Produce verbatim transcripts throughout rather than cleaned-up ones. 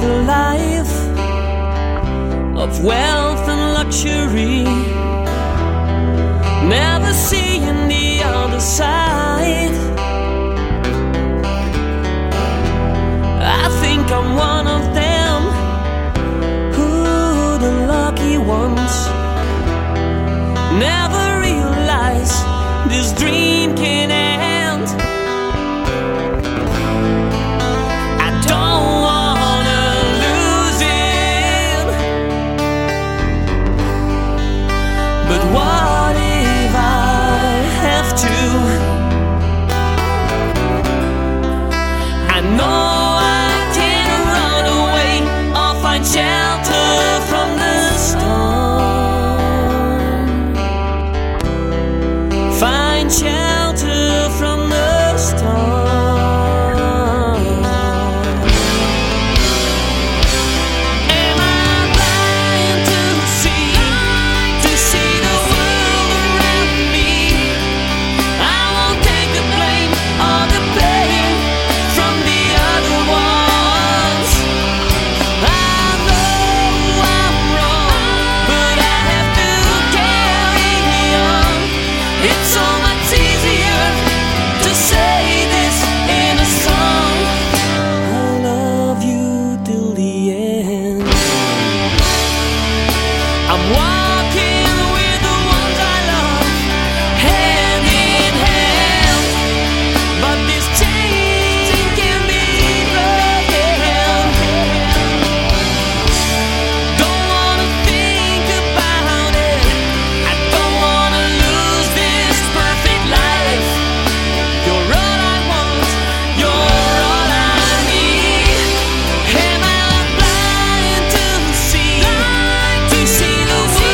the life of wealth and luxury, never seeing the other side. I think I'm one of them, who the lucky ones, never realize this dream can end. I don't wanna lose it, but what if I have to? I know I can't run away or find shelter from the storm. Find shelter from the storm. Am I blind to see, to see the world around me? I won't take the blame or the pain from the other ones. I know I'm wrong, but I have to carry on. It's so much easier to say this in a song. I love you till the end. I'm walking with the ones I love, hand in hand, but this chain can be broken. Don't wanna think about it, I don't wanna lose this perfect life. You're all I want, you're all I need. Am I blind to see, to see the world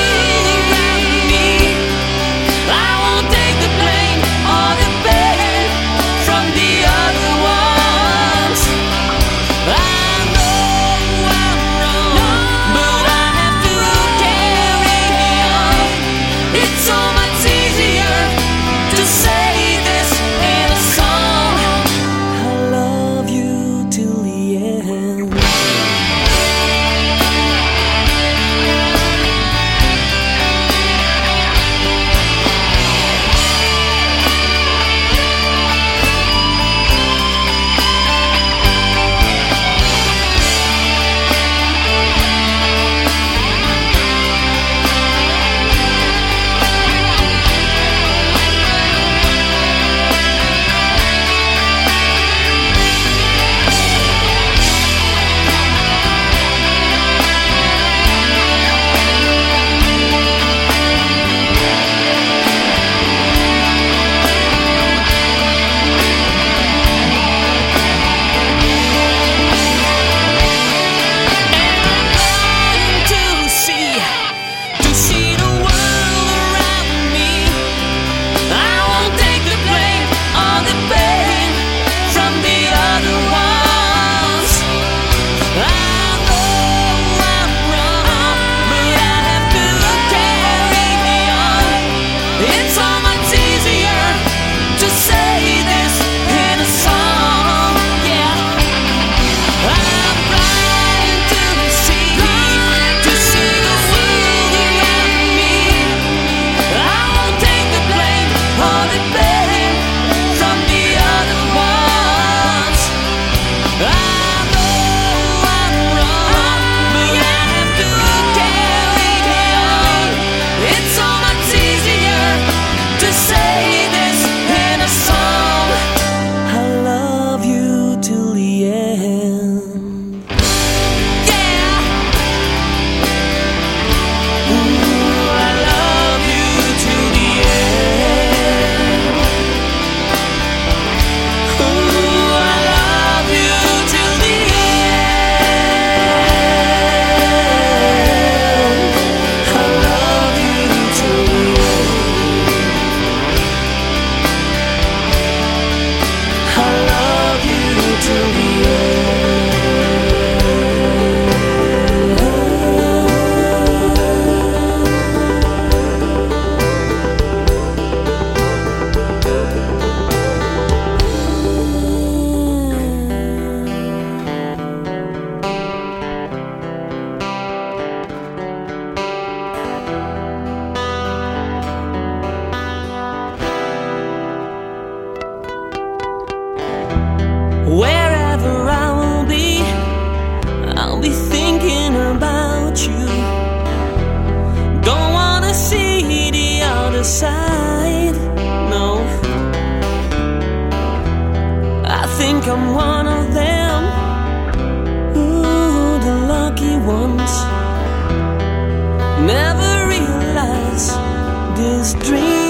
I'll be thinking about you. Don't wanna see the other side, no. I think I'm one of them, ooh, the lucky ones. Never realize this dream